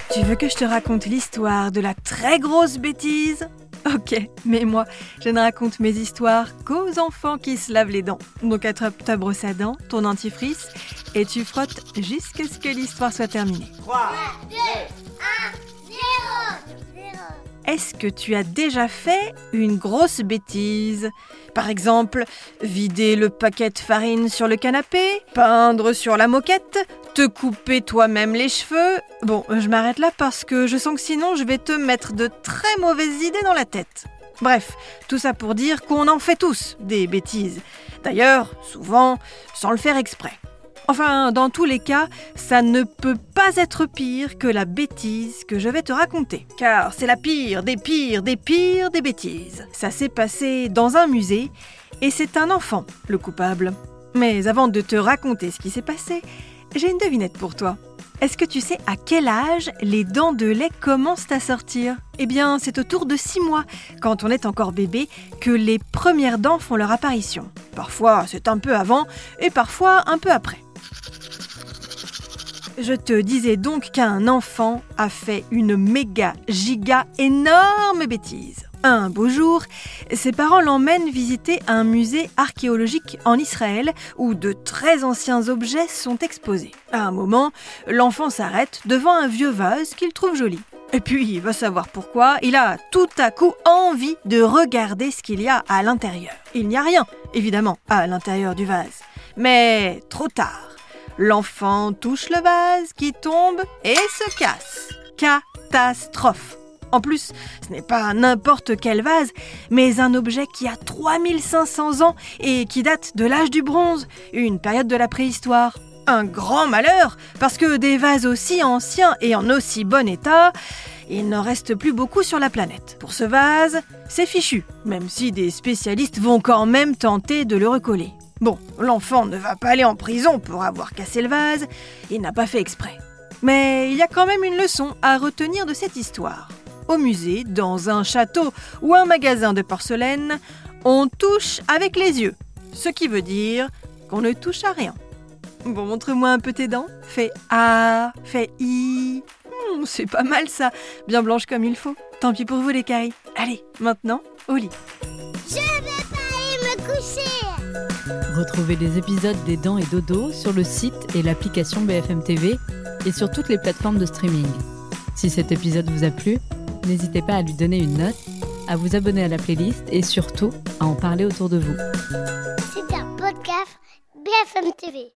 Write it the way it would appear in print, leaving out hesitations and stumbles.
Tu veux que je te raconte l'histoire de la très grosse bêtise ? Ok, mais moi, je ne raconte mes histoires qu'aux enfants qui se lavent les dents. Donc attrape ta brosse à dents, ton dentifrice, et tu frottes jusqu'à ce que l'histoire soit terminée. 3, 2, 1, 0. Est-ce que tu as déjà fait une grosse bêtise ? Par exemple, vider le paquet de farine sur le canapé, peindre sur la moquette, te couper toi-même les cheveux. Bon, je m'arrête là parce que je sens que sinon je vais te mettre de très mauvaises idées dans la tête. Bref, tout ça pour dire qu'on en fait tous des bêtises. D'ailleurs, souvent, sans le faire exprès. Enfin, dans tous les cas, ça ne peut pas être pire que la bêtise que je vais te raconter. Car c'est la pire des pires des pires des bêtises. Ça s'est passé dans un musée et c'est un enfant, le coupable. Mais avant de te raconter ce qui s'est passé, j'ai une devinette pour toi. Est-ce que tu sais à quel âge les dents de lait commencent à sortir ? Eh bien, c'est autour de 6 mois, quand on est encore bébé, que les premières dents font leur apparition. Parfois, c'est un peu avant et parfois un peu après. Je te disais donc qu'un enfant a fait une méga, giga, énorme bêtise. Un beau jour, ses parents l'emmènent visiter un musée archéologique en Israël où de très anciens objets sont exposés. À un moment, l'enfant s'arrête devant un vieux vase qu'il trouve joli. Et puis, va savoir pourquoi, il a tout à coup envie de regarder ce qu'il y a à l'intérieur. Il n'y a rien, évidemment, à l'intérieur du vase. Mais trop tard. L'enfant touche le vase qui tombe et se casse. Catastrophe! En plus, ce n'est pas n'importe quel vase, mais un objet qui a 3500 ans et qui date de l'âge du bronze, une période de la préhistoire. Un grand malheur, parce que des vases aussi anciens et en aussi bon état, il n'en reste plus beaucoup sur la planète. Pour ce vase, c'est fichu, même si des spécialistes vont quand même tenter de le recoller. Bon, l'enfant ne va pas aller en prison pour avoir cassé le vase, il n'a pas fait exprès. Mais il y a quand même une leçon à retenir de cette histoire. Au musée, dans un château ou un magasin de porcelaine, on touche avec les yeux, ce qui veut dire qu'on ne touche à rien. Bon, montre-moi un peu tes dents. Fais A, fais I. C'est pas mal ça, bien blanche comme il faut. Tant pis pour vous les cailles. Allez, maintenant, au lit. Je vais pas aller me coucher. Retrouvez les épisodes des Dents et Dodo sur le site et l'application BFM TV et sur toutes les plateformes de streaming. Si cet épisode vous a plu, n'hésitez pas à lui donner une note, à vous abonner à la playlist et surtout à en parler autour de vous. C'est un podcast BFM TV.